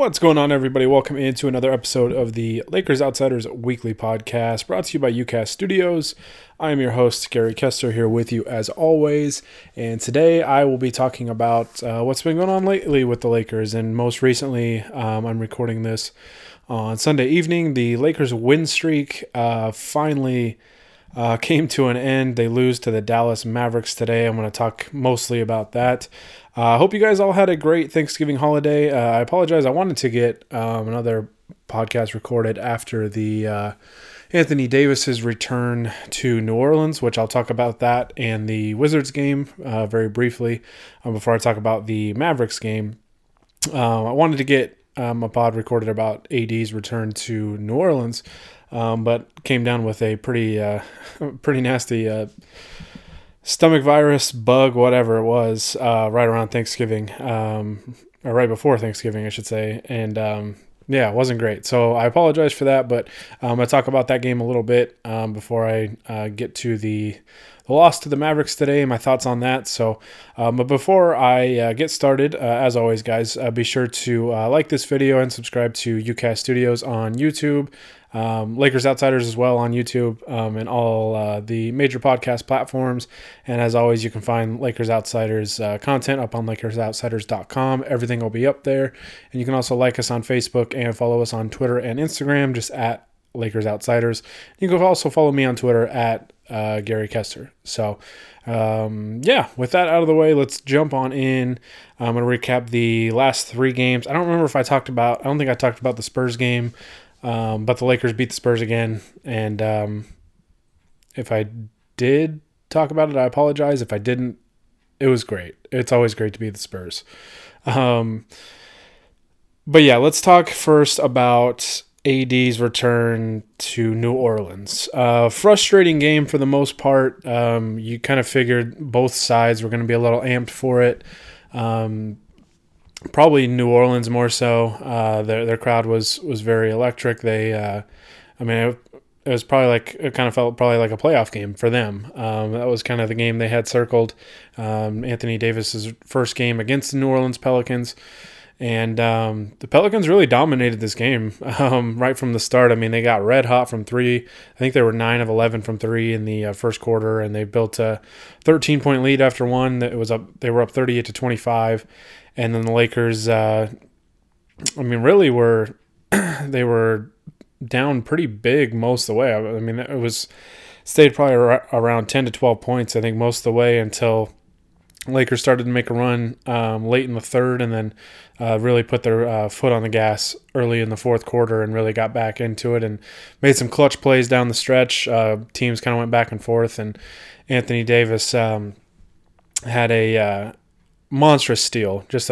What's going on, everybody? Welcome into another episode of the Lakers Outsiders Weekly Podcast, brought to you by UCast Studios. I am your host, Gary Kester, here with you as always. And today I will be talking about what's been going on lately with the Lakers. And most recently, I'm recording this on Sunday evening. The Lakers win streak finally came to an end. They lose to the Dallas Mavericks today. I'm going to talk mostly about that. I hope you guys all had a great Thanksgiving holiday. I apologize. I wanted to get another podcast recorded after the Anthony Davis's return to New Orleans, which I'll talk about that and the Wizards game very briefly before I talk about the Mavericks game. I wanted to get a pod recorded about AD's return to New Orleans, but came down with a pretty nasty stomach virus, bug, whatever it was, right around Thanksgiving, or right before Thanksgiving, I should say. And yeah, it wasn't great. So I apologize for that, but I'll talk about that game a little bit before I get to the loss to the Mavericks today and my thoughts on that. So, but before I get started, as always, guys, be sure to like this video and subscribe to UCast Studios on YouTube. Lakers Outsiders as well on YouTube and all the major podcast platforms. And as always, you can find Lakers Outsiders content up on LakersOutsiders.com. Everything will be up there. And you can also like us on Facebook and follow us on Twitter and Instagram, just at Lakers Outsiders. You can also follow me on Twitter at Gary Kester. So, yeah, with that out of the way, let's jump on in. I'm going to recap the last three games. I don't think I talked about the Spurs game. But the Lakers beat the Spurs again, and if I did talk about it, I apologize. If I didn't, it was great. It's always great to beat the Spurs. But yeah, let's talk first about AD's return to New Orleans. Frustrating game for the most part. You kind of figured both sides were going to be a little amped for it. Probably New Orleans more so. Their crowd was very electric. It was probably it kind of felt probably like a playoff game for them. That was kind of the game they had circled. Anthony Davis's first game against the New Orleans Pelicans, and the Pelicans really dominated this game right from the start. I mean, they got red hot from three. I think they were 9 of 11 from three in the first quarter, and they built a 13-point lead after one. They were up 38-25. And then the Lakers, really they were down pretty big most of the way. I mean, stayed probably around 10 to 12 points, I think, most of the way until Lakers started to make a run late in the third, and then really put their foot on the gas early in the fourth quarter and really got back into it and made some clutch plays down the stretch. Teams kind of went back and forth, and Anthony Davis had a monstrous steal with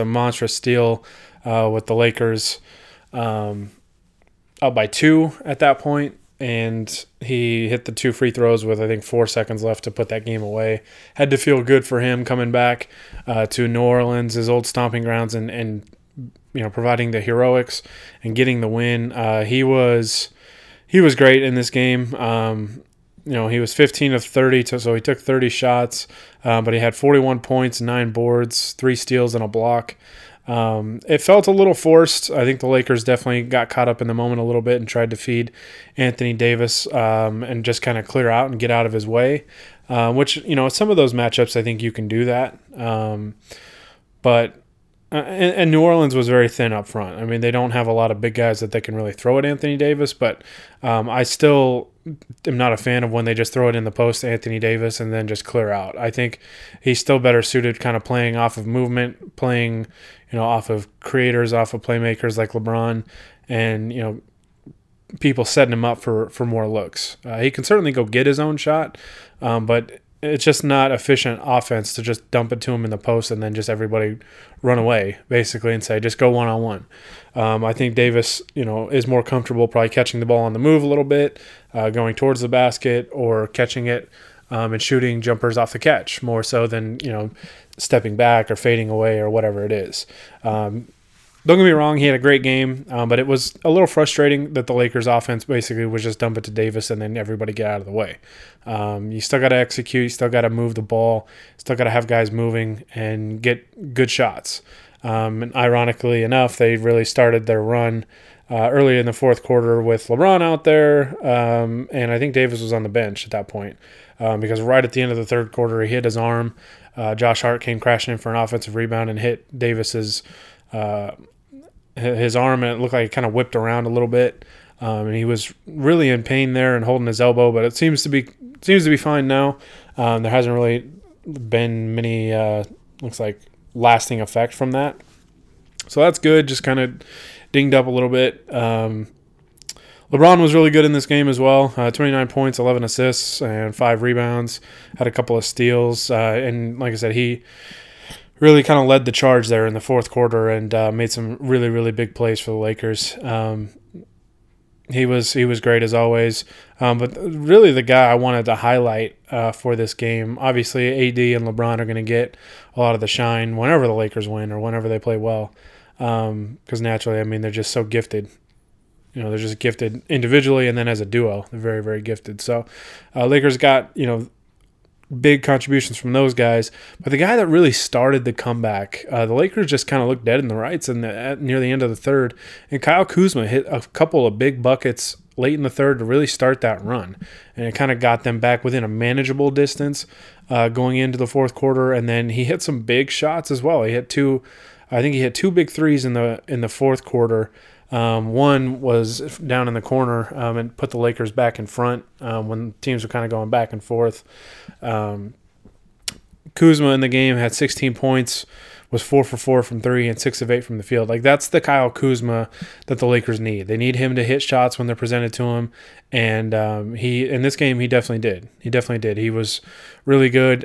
the Lakers up by 2 at that point, and he hit the 2 free throws with I think 4 seconds left to put that game away. Had to feel good for him coming back to New Orleans, his old stomping grounds, and providing the heroics and getting the win. He was great in this game. He was 15 of 30, so he took 30 shots, but he had 41 points, 9 boards, 3 steals, and a block. It felt a little forced. I think the Lakers definitely got caught up in the moment a little bit and tried to feed Anthony Davis and just kind of clear out and get out of his way, which, some of those matchups, I think you can do that. But New Orleans was very thin up front. I mean, they don't have a lot of big guys that they can really throw at Anthony Davis, but I still am not a fan of when they just throw it in the post to Anthony Davis and then just clear out. I think he's still better suited kind of playing off of movement, playing, off of creators, off of playmakers like LeBron, and, people setting him up for more looks. He can certainly go get his own shot, but it's just not efficient offense to just dump it to him in the post and then just everybody run away, basically, and say, just go one-on-one. I think Davis, is more comfortable probably catching the ball on the move a little bit, going towards the basket, or catching it and shooting jumpers off the catch more so than, stepping back or fading away or whatever it is. Don't get me wrong, he had a great game, but it was a little frustrating that the Lakers offense basically was just dump it to Davis and then everybody get out of the way. You still got to execute, you still got to move the ball, still got to have guys moving and get good shots. And ironically enough, they really started their run early in the fourth quarter with LeBron out there, and I think Davis was on the bench at that point because right at the end of the third quarter, he hit his arm. Josh Hart came crashing in for an offensive rebound and hit Davis's his arm, and it looked like it kind of whipped around a little bit. And he was really in pain there and holding his elbow, but it seems to be fine now. There hasn't really been many looks like lasting effect from that, so that's good. Just kind of dinged up a little bit. LeBron was really good in this game as well. 29 points, 11 assists, and 5 rebounds. Had a couple of steals, and like I said, he really kind of led the charge there in the fourth quarter and made some really, really big plays for the Lakers. He was great as always. But really the guy I wanted to highlight for this game, obviously AD and LeBron are going to get a lot of the shine whenever the Lakers win or whenever they play well. Because naturally, I mean, they're just so gifted. They're just gifted individually and then as a duo. They're very, very gifted. So Lakers got, big contributions from those guys. But the guy that really started the comeback, the Lakers just kind of looked dead in the rights near the end of the third. And Kyle Kuzma hit a couple of big buckets late in the third to really start that run. And it kind of got them back within a manageable distance going into the fourth quarter. And then he hit some big shots as well. He hit two big threes in the fourth quarter. One was down in the corner and put the Lakers back in front when teams were kind of going back and forth. Kuzma in the game had 16 points, was 4 for 4 from 3 and 6 of 8 from the field. Like, that's the Kyle Kuzma that the Lakers need. They need him to hit shots when they're presented to him, and he in this game he definitely did. He was really good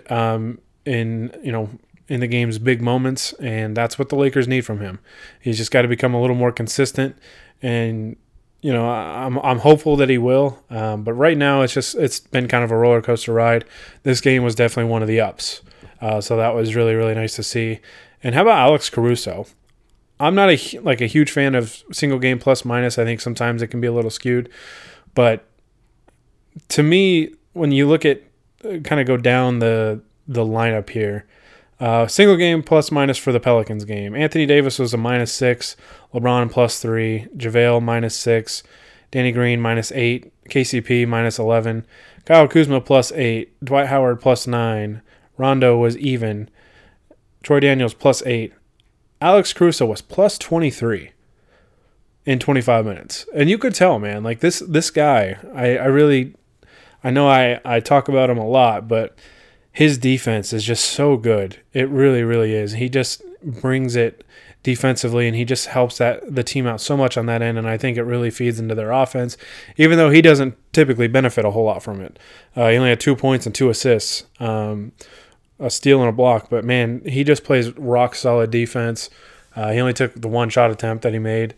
in the game's big moments, and that's what the Lakers need from him. He's just got to become a little more consistent, and I'm hopeful that he will. But right now, it's been kind of a roller coaster ride. This game was definitely one of the ups, so that was really, really nice to see. And how about Alex Caruso? I'm not a huge fan of single game plus minus. I think sometimes it can be a little skewed, but to me, when you look at kind of go down the lineup here. Single game plus minus for the Pelicans game. Anthony Davis was a -6, LeBron +3, JaVale -6, Danny Green -8, KCP -11, Kyle Kuzma +8, Dwight Howard +9, Rondo was even, Troy Daniels +8, Alex Caruso was +23 in 25 minutes. And you could tell, man, like this guy, I know I talk about him a lot, but his defense is just so good. It really, really is. He just brings it defensively, and he just helps the team out so much on that end, and I think it really feeds into their offense, even though he doesn't typically benefit a whole lot from it. He only had 2 points and 2 assists, a steal and a block, but, man, he just plays rock-solid defense. He only took the one shot attempt that he made,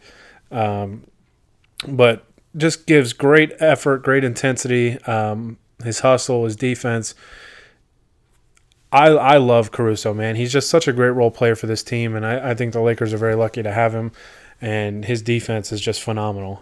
but just gives great effort, great intensity, his hustle, his defense. I love Caruso, man. He's just such a great role player for this team, and I think the Lakers are very lucky to have him, and his defense is just phenomenal.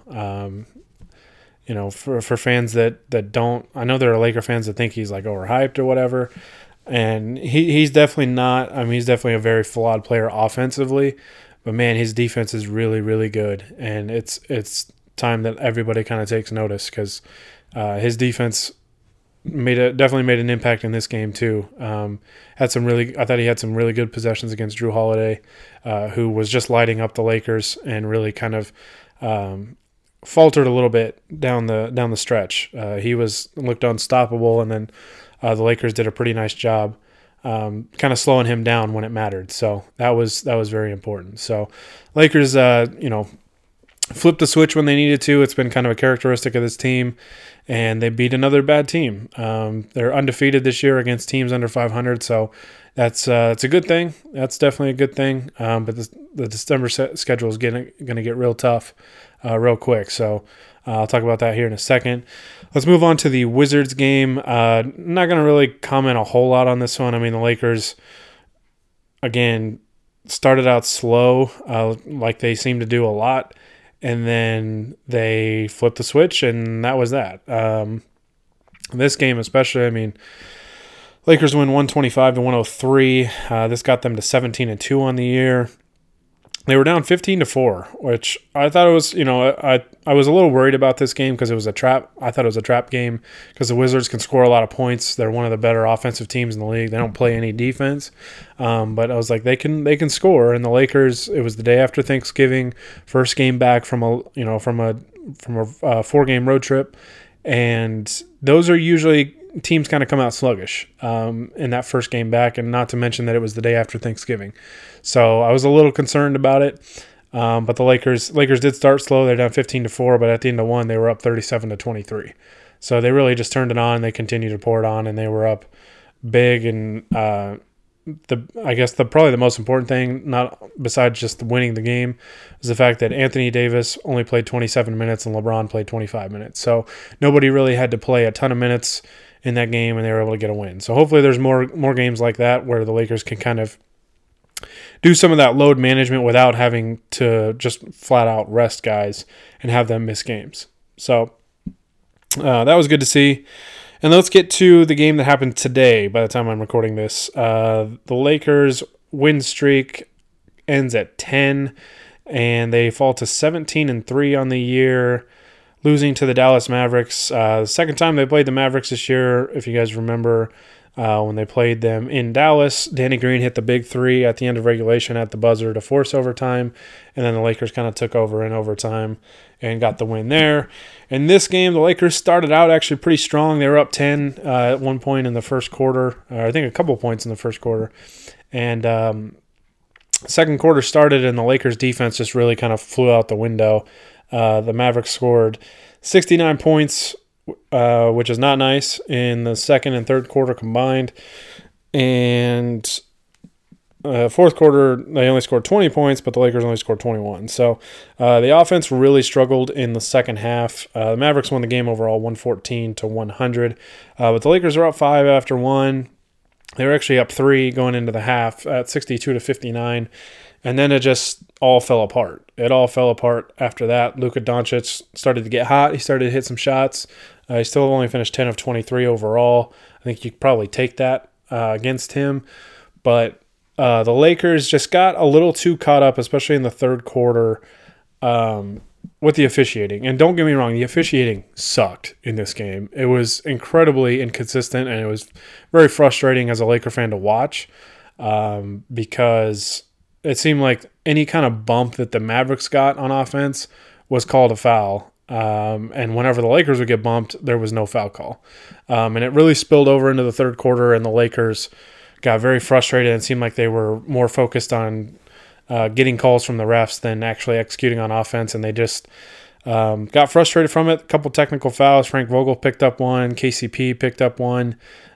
For fans that don't – I know there are Laker fans that think he's, overhyped or whatever, and he's definitely not – I mean, he's definitely a very flawed player offensively, but, man, his defense is really, really good, and it's time that everybody kind of takes notice because his defense – definitely made an impact in this game too. I thought he had some really good possessions against Drew Holiday, who was just lighting up the Lakers and really kind of faltered a little bit down the stretch. He looked unstoppable, and then the Lakers did a pretty nice job kind of slowing him down when it mattered. So that was very important. So Lakers, flipped the switch when they needed to. It's been kind of a characteristic of this team, and they beat another bad team. They're undefeated this year against teams under 500, so it's a good thing. That's definitely a good thing. But the December schedule is going to get real tough real quick, so I'll talk about that here in a second. Let's move on to the Wizards game. Not going to really comment a whole lot on this one. I mean, the Lakers, again, started out slow, like they seem to do a lot. And then they flipped the switch, and that was that. This game especially, I mean, Lakers win 125-103. This got them to 17-2 on the year. They were down 15-4, which I thought it was, I was a little worried about this game because it was a trap. I thought it was a trap game because the Wizards can score a lot of points. They're one of the better offensive teams in the league. They don't play any defense. But I was like, they can score. And the Lakers, it was the day after Thanksgiving, first game back from a 4-game road trip. And those are usually teams kind of come out sluggish in that first game back, and not to mention that it was the day after Thanksgiving. So I was a little concerned about it. But the Lakers did start slow. They're down 15-4, but at the end of one, they were up 37-23. So they really just turned it on. They continued to pour it on, and they were up big. And I guess probably the most important thing, not besides just winning the game, is the fact that Anthony Davis only played 27 minutes and LeBron played 25 minutes. So nobody really had to play a ton of minutes in that game, and they were able to get a win. So hopefully there's more games like that where the Lakers can kind of do some of that load management without having to just flat out rest guys and have them miss games. So that was good to see. And let's get to the game that happened today by the time I'm recording this. The Lakers win streak ends at 10, and they fall to 17-3 on the year, losing to the Dallas Mavericks. The second time they played the Mavericks this year, if you guys remember, when they played them in Dallas, Danny Green hit the big three at the end of regulation at the buzzer to force overtime, and then the Lakers kind of took over in overtime and got the win there. In this game, the Lakers started out actually pretty strong. They were up 10 at one point in the first quarter, I think a couple points in the first quarter, and second quarter started, and the Lakers defense just really kind of flew out the window. The Mavericks scored 69 points, which is not nice, in the second and third quarter combined. And fourth quarter, they only scored 20 points, but the Lakers only scored 21. So the offense really struggled in the second half. The Mavericks won the game overall 114-100. But the Lakers are up 5 after one. They were actually up 3 going into the half at 62-59. And then it just all fell apart. It all fell apart after that. Luka Doncic started to get hot. He started to hit some shots. He still only finished 10 of 23 overall. I think you could probably take that against him. But the Lakers just got a little too caught up, especially in the third quarter, with the officiating. And don't get me wrong, the officiating sucked in this game. It was incredibly inconsistent, and it was very frustrating as a Laker fan to watch because it seemed like any kind of bump that the Mavericks got on offense was called a foul. And whenever the Lakers would get bumped, there was no foul call. And it really spilled over into the third quarter, and the Lakers got very frustrated and seemed like they were more focused on getting calls from the refs than actually executing on offense. And they just got frustrated from it. A couple technical fouls. Frank Vogel picked up one. KCP picked up one.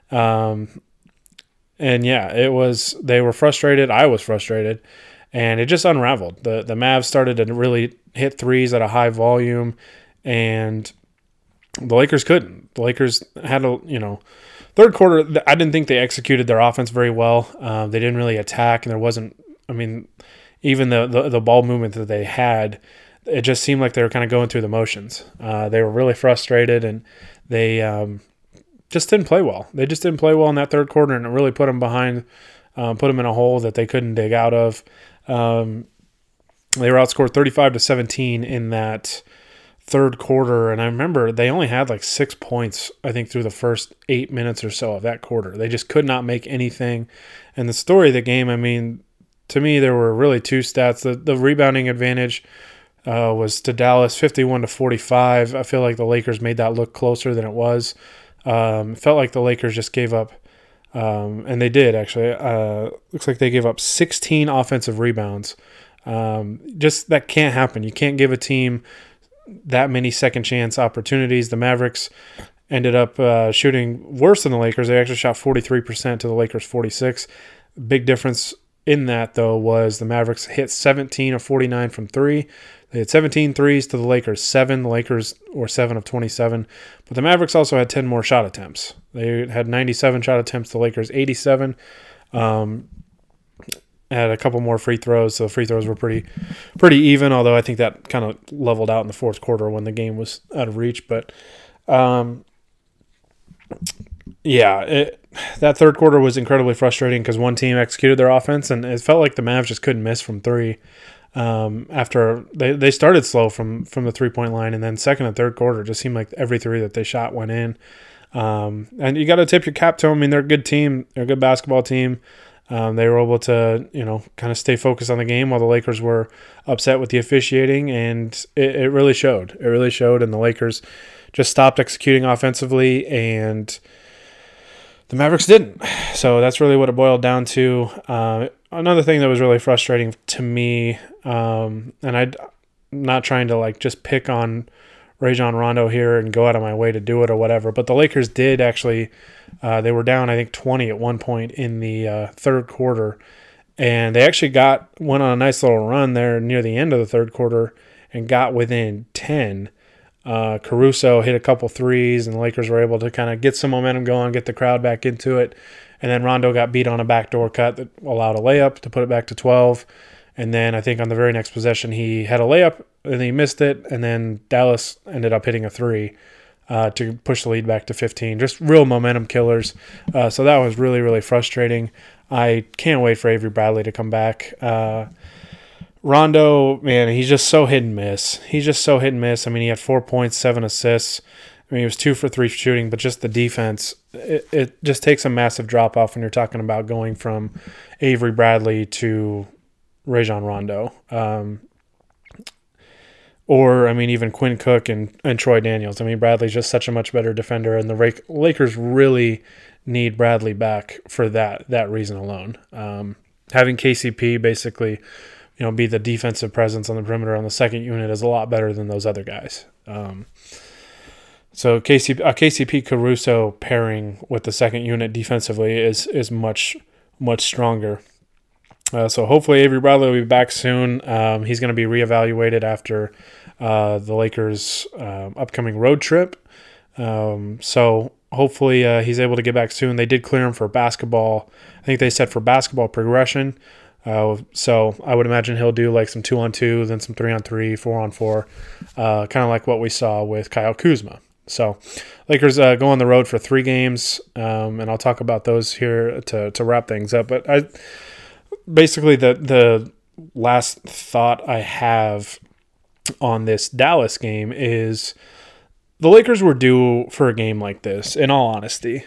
And yeah, they were frustrated. I was frustrated, and it just unraveled. The Mavs started to really hit threes at a high volume, and the Lakers couldn't. The Lakers had third quarter, I didn't think they executed their offense very well. They didn't really attack, and there wasn't, even the ball movement that they had, it just seemed like they were kind of going through the motions. They were really frustrated, and they just didn't play well. They just didn't play well in that third quarter, and it really put them behind, put them in a hole that they couldn't dig out of. They were outscored 35-17 in that third quarter, and I remember they only had like 6 points, I think, through the first 8 minutes or so of that quarter. They just could not make anything. And the story of the game, to me, there were really two stats. The rebounding advantage was to Dallas, 51-45. I feel like the Lakers made that look closer than it was. It felt like the Lakers just gave up, and they did actually. Looks like they gave up 16 offensive rebounds. Just that can't happen. You can't give a team that many second chance opportunities. The Mavericks ended up shooting worse than the Lakers. They actually shot 43% to the Lakers 46%. Big difference in that, though, was the Mavericks hit 17 of 49 from three. They had 17 threes to the Lakers 7. The Lakers were 7 of 27. But the Mavericks also had 10 more shot attempts. They had 97 shot attempts. The Lakers 87. Had a couple more free throws. So the free throws were pretty even, although I think that kind of leveled out in the fourth quarter when the game was out of reach. But that third quarter was incredibly frustrating because one team executed their offense, and it felt like the Mavs just couldn't miss from three. After they started slow from the 3-point line, and then second and third quarter just seemed like every three that they shot went in. And you got to tip your cap to them. I mean, they're a good team. They're a good basketball team. They were able to, kind of stay focused on the game while the Lakers were upset with the officiating, and it really showed. It really showed, and the Lakers just stopped executing offensively, and the Mavericks didn't. So that's really what it boiled down to. Another thing that was really frustrating to me, and I'm not trying to just pick on Rajon Rondo here and go out of my way to do it or whatever, but the Lakers did actually, they were down, I think, 20 at one point in the third quarter, and they actually went on a nice little run there near the end of the third quarter and got within 10. Caruso hit a couple threes, and the Lakers were able to kind of get some momentum going, get the crowd back into it, and then Rondo got beat on a backdoor cut that allowed a layup to put it back to 12. And then I think on the very next possession, he had a layup and he missed it. And then Dallas ended up hitting a three to push the lead back to 15. Just real momentum killers. So that was really, really frustrating. I can't wait for Avery Bradley to come back. Rondo, man, he's just so hit and miss. I mean, he had 4 points, 7 assists. I mean, he was 2 for 3 shooting, but just the defense, it just takes a massive drop off when you're talking about going from Avery Bradley to Rajon Rondo, or I mean even Quinn Cook and Troy Daniels. I mean, Bradley's just such a much better defender, and the Lakers really need Bradley back for that reason alone. Having KCP basically, be the defensive presence on the perimeter on the second unit is a lot better than those other guys. So KCP Caruso pairing with the second unit defensively is much stronger. So hopefully Avery Bradley will be back soon. He's going to be reevaluated after the Lakers' upcoming road trip. So hopefully he's able to get back soon. They did clear him for basketball. I think they said for basketball progression. So I would imagine he'll do like some 2-on-2, then some 3-on-3, 4-on-4, kind of like what we saw with Kyle Kuzma. So Lakers go on the road for 3 games, and I'll talk about those here to wrap things up. But basically, the last thought I have on this Dallas game is the Lakers were due for a game like this, in all honesty.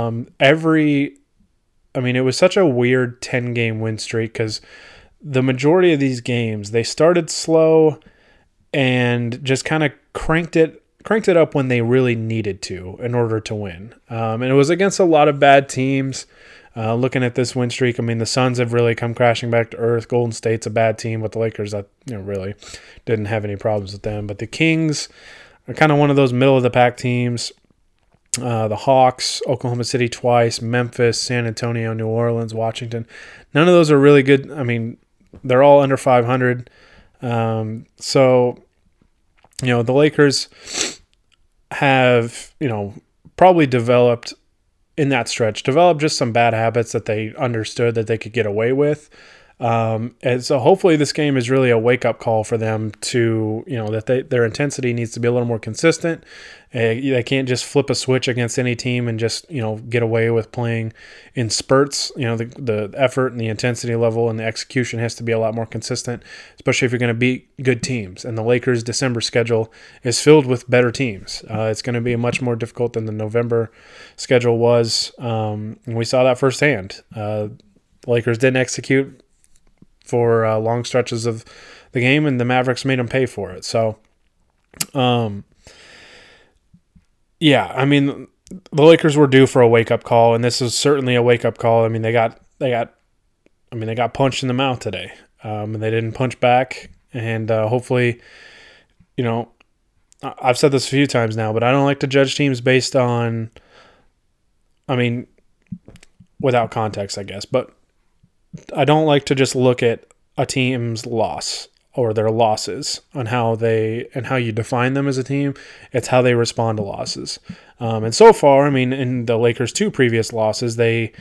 It was such a weird 10-game win streak because the majority of these games, they started slow and just kind of cranked it up when they really needed to in order to win. And it was against a lot of bad teams. Looking at this win streak, I mean, the Suns have really come crashing back to earth. Golden State's a bad team, but the Lakers, really didn't have any problems with them. But the Kings are kind of one of those middle-of-the-pack teams. The Hawks, Oklahoma City twice, Memphis, San Antonio, New Orleans, Washington. None of those are really good. I mean, they're all under 500. So, the Lakers have, probably developed just some bad habits that they understood that they could get away with. And so hopefully this game is really a wake-up call for them to, that their intensity needs to be a little more consistent. They can't just flip a switch against any team and just, get away with playing in spurts. The effort and the intensity level and the execution has to be a lot more consistent, especially if you're going to beat good teams. And the Lakers' December schedule is filled with better teams. It's going to be much more difficult than the November schedule was. And we saw that firsthand. The Lakers didn't execute for long stretches of the game, and the Mavericks made them pay for it. So, the Lakers were due for a wake-up call, and this is certainly a wake-up call. I mean, they got punched in the mouth today, and they didn't punch back. And hopefully, I've said this a few times now, but I don't like to judge teams based on, without context, I guess, but I don't like to just look at a team's loss or their losses on how you define them as a team. It's how they respond to losses. And so far, in the Lakers' 2 previous losses, the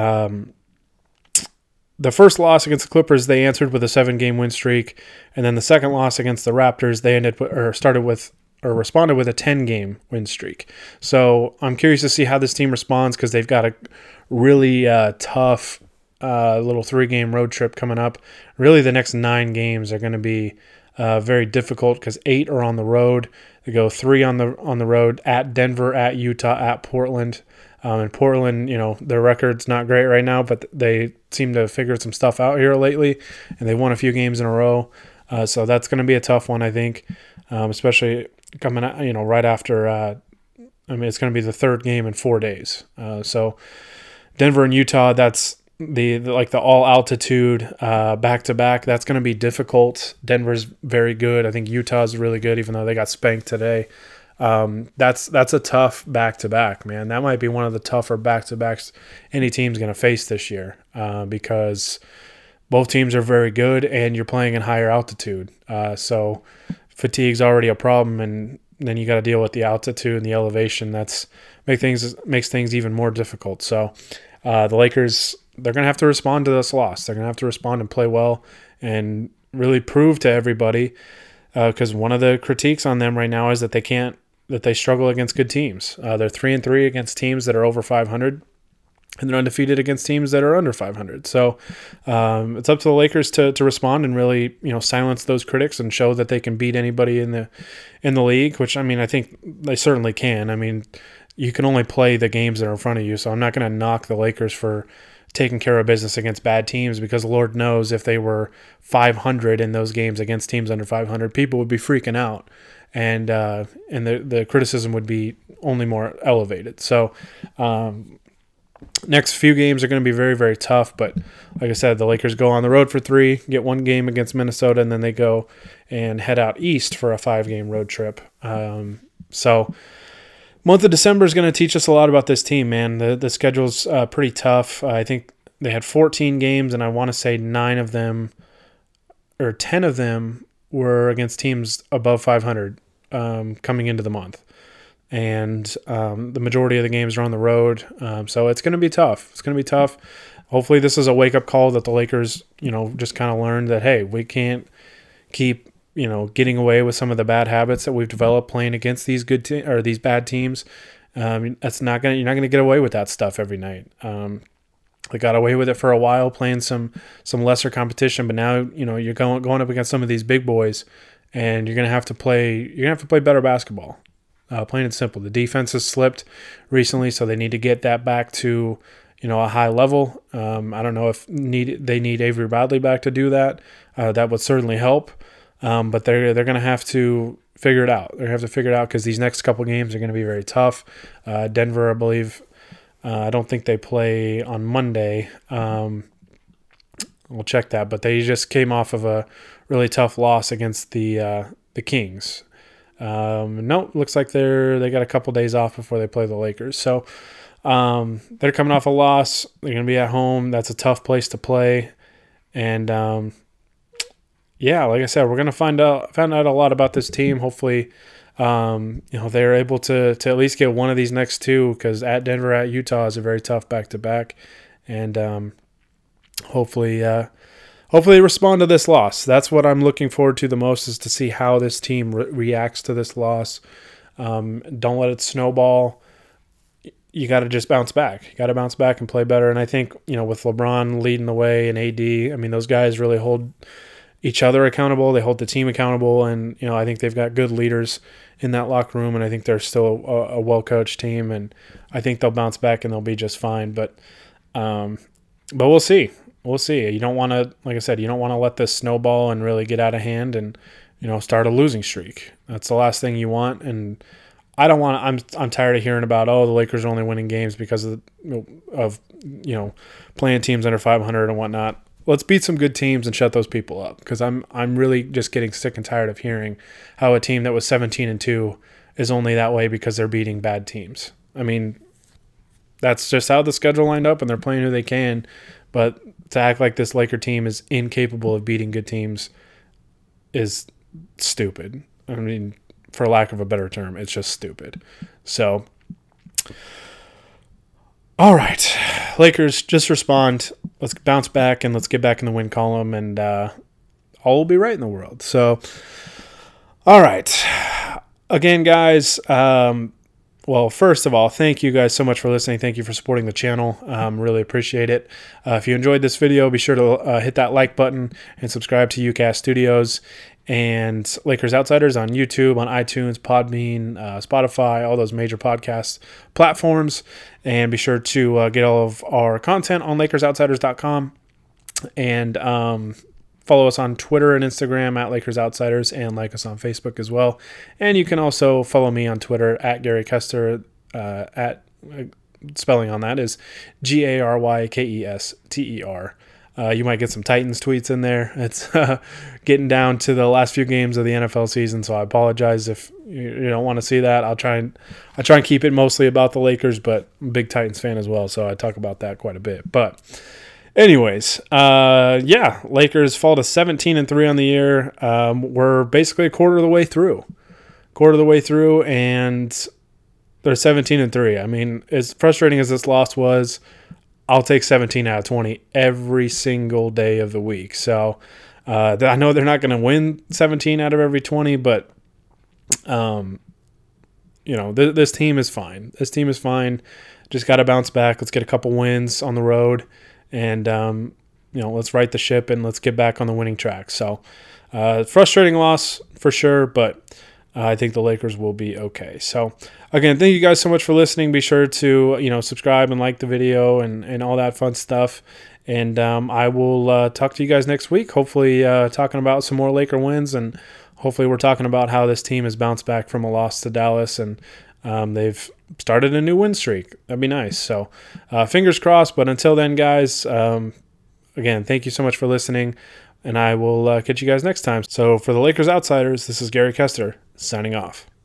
first loss against the Clippers, they answered with a 7-game win streak. And then the second loss against the Raptors, they responded with a 10-game win streak. So I'm curious to see how this team responds because they've got a really tough little 3-game road trip coming up. Really, the next 9 games are going to be very difficult because 8 are on the road. They go 3 on the road at Denver, at Utah, at Portland. And Portland, their record's not great right now, but they seem to have figured some stuff out here lately, and they won a few games in a row. So that's going to be a tough one, I think, especially coming out, right after. It's going to be the 3rd game in 4 days. So Denver and Utah, that's the all altitude back to back. That's going to be difficult. Denver's very good. I think Utah's really good, even though they got spanked today. That's a tough back to back, man. That might be one of the tougher back to backs any team's going to face this year because both teams are very good and you're playing in higher altitude. So fatigue's already a problem, and then you got to deal with the altitude and the elevation. Makes things even more difficult. So the Lakers, they're going to have to respond to this loss. They're going to have to respond and play well and really prove to everybody, because one of the critiques on them right now is that they struggle against good teams. They're 3-3 against teams that are over 500, and they're undefeated against teams that are under 500. So it's up to the Lakers to respond and really silence those critics and show that they can beat anybody in the league. Which I think they certainly can. You can only play the games that are in front of you. So I'm not going to knock the Lakers for taking care of business against bad teams, because Lord knows if they were 500 in those games against teams under 500, people would be freaking out, and the criticism would be only more elevated. So next few games are going to be very, very tough, but like I said, the Lakers go on the road for 3, get 1 game against Minnesota, and then they go and head out east for a 5-game road trip. So month of December is going to teach us a lot about this team, man. The schedule's pretty tough. I think they had 14 games, and I want to say 9 of them or 10 of them were against teams above 500 coming into the month. And the majority of the games are on the road. So it's going to be tough. It's going to be tough. Hopefully this is a wake-up call that the Lakers, just kind of learned that, hey, we can't keep getting away with some of the bad habits that we've developed playing against these these bad teams. You're not going to get away with that stuff every night. They got away with it for a while playing some lesser competition, but now you're going up against some of these big boys, and you're going to have to play better basketball. Plain and simple. The defense has slipped recently, so they need to get that back to a high level. I don't know if they need Avery Bradley back to do that. That would certainly help. But they're going to have to figure it out. They're going to have to figure it out because these next couple games are going to be very tough. Denver, I believe, I don't think they play on Monday. We'll check that. But they just came off of a really tough loss against the Kings. No, looks like they got a couple days off before they play the Lakers. So they're coming off a loss. They're going to be at home. That's a tough place to play. And yeah, like I said, we're going to find out a lot about this team. Hopefully, they're able to at least get one of these next 2, because at Denver, at Utah is a very tough back-to-back. And hopefully respond to this loss. That's what I'm looking forward to the most, is to see how this team reacts to this loss. Don't let it snowball. You got to just bounce back. You got to bounce back and play better. And I think, with LeBron leading the way and AD, those guys really hold each other accountable. They hold the team accountable. And, I think they've got good leaders in that locker room. And I think they're still a well-coached team. And I think they'll bounce back and they'll be just fine. But we'll see. We'll see. You don't want to, like I said, let this snowball and really get out of hand and, start a losing streak. That's the last thing you want. And I don't want to, I'm tired of hearing about, the Lakers are only winning games because of playing teams under 500 and whatnot. Let's beat some good teams and shut those people up, because I'm really just getting sick and tired of hearing how a team that was 17-2 is only that way because they're beating bad teams. That's just how the schedule lined up, and they're playing who they can. But to act like this Laker team is incapable of beating good teams is stupid. For lack of a better term, it's just stupid. So, all right, Lakers, just respond. Let's bounce back and let's get back in the win column, and all will be right in the world. So, all right. Again, guys, Well, first of all, thank you guys so much for listening. Thank you for supporting the channel. Really appreciate it. If you enjoyed this video, be sure to hit that like button and subscribe to UCast Studios and Lakers Outsiders on YouTube, on iTunes, Podbean, Spotify, all those major podcast platforms. And be sure to get all of our content on LakersOutsiders.com. And follow us on Twitter and Instagram at Lakers Outsiders, and like us on Facebook as well. And you can also follow me on Twitter at Gary Kester. Spelling on that is GaryKester. You might get some Titans tweets in there. It's getting down to the last few games of the NFL season, so I apologize if you don't want to see that. I try and keep it mostly about the Lakers, but I'm a big Titans fan as well, so I talk about that quite a bit. But anyways, Lakers fall to 17-3 on the year. We're basically a quarter of the way through, and they're 17-3. I mean, as frustrating as this loss was, I'll take 17 out of 20 every single day of the week. So I know they're not going to win 17 out of every 20, but this team is fine. This team is fine. Just got to bounce back. Let's get a couple wins on the road. And, let's right the ship and let's get back on the winning track. So, frustrating loss for sure, but I think the Lakers will be okay. So, again, thank you guys so much for listening. Be sure to, subscribe and like the video and all that fun stuff. And I will talk to you guys next week, hopefully talking about some more Laker wins. And hopefully we're talking about how this team has bounced back from a loss to Dallas and they've started a new win streak. That'd be nice. So fingers crossed. But until then, guys, again, thank you so much for listening. And I will catch you guys next time. So for the Lakers Outsiders, this is Gary Kester signing off.